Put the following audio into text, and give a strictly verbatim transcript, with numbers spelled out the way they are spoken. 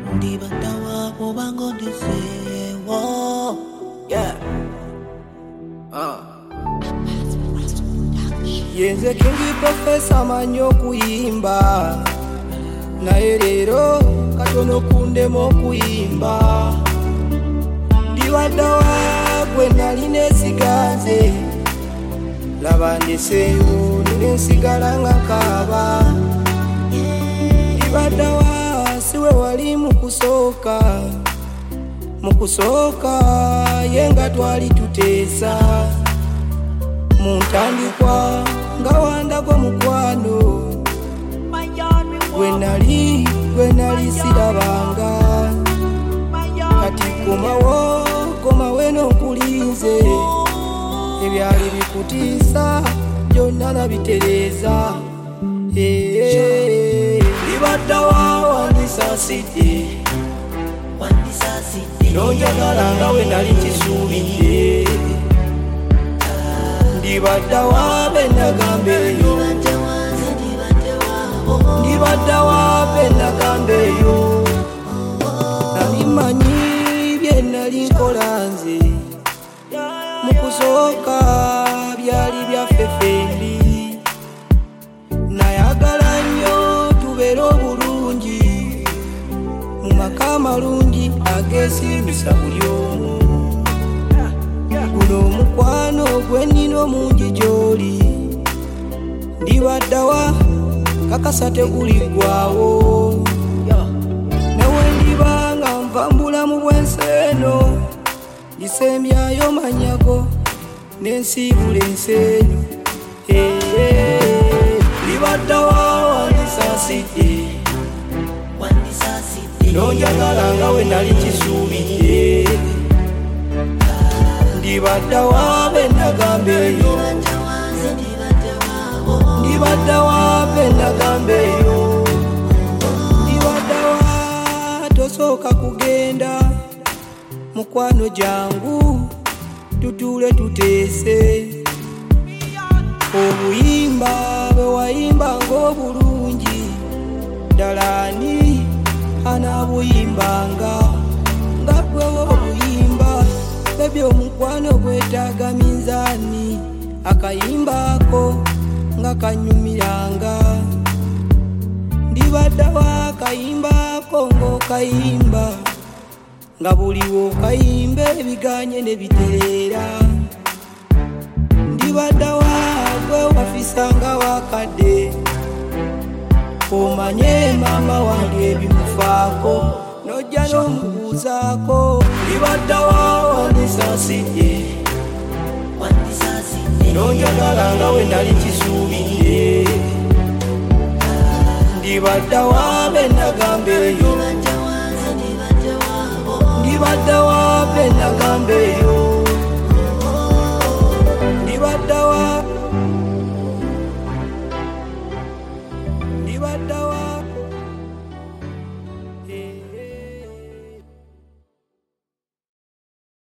Ndibatawa obango ndisewo. Yeah. Uh. Yenze King Professor manyo kuyimba. Naye leero katono kundemo kuyimba. Ndibatawa gwe nali nesiganze. Laba ndeseewo nensigala nga kaaba. Ndibatawa siwe wali mukusooka. Mukusooka yenga twali tuteesa. Muntandikwa nga wandagwa mukwano. Gwe nali gwe nali sirabanga. Kati komawo komawe n'okulinze. Ebyali bikutiisa byonna nabitereeza. Ndibatawa wandisaasidde. Nonjagala nga we nali nkisuubidde. Ndibatawa be nagamba eyo. Ndibatawa be nagamba eyo. Nali manyi bye nali nkola nze. Mukusooka byali byaffe ffembi. Nayagala nnyo tubeere obulungi. Mu maka amalungi ageesiimisa buli omu. Guno omukwano gwe nnina omungi gy'oli. Ndibatawa kakasa teguliggwaawo. Newe ndiba nga nva mu bulamu bw'ensi eno. Ndisemyayo manyago n'ensiibula ensi eno. Ndibatawa wandisaasidde. Nonjagala nga we nali nkisuubidde. Ndibatawa be nagamba eyo. Ndibatawa be nagamba eyo. Ndibatawa tosooka kugenda. Mukwano jangu tutuule tuteese. Obuyimba bwe wayimba ng'obulungi. Ddala ani anaabuyimbanga nga gwe obuyimba. Ebyo omukwano gwetaaga minzaani. Akayimbaako nga kanyumiranga. Ndibatawa akayimbaako ng'okayimba. Nga buliwo kayimba ebiganye ne bitereera. Ndibatawa gwe wafisanga wakadde. Omanye maama wange ebimufaako. Nojja n'omubuuzaako. Ndibatawa wandisaasidde. Nonjagala nga we nali nkisuubidde. Ndibatawa be nagamba eyo. Ndibatawa be nagamba eyo. Ndibatawa Ndibatawa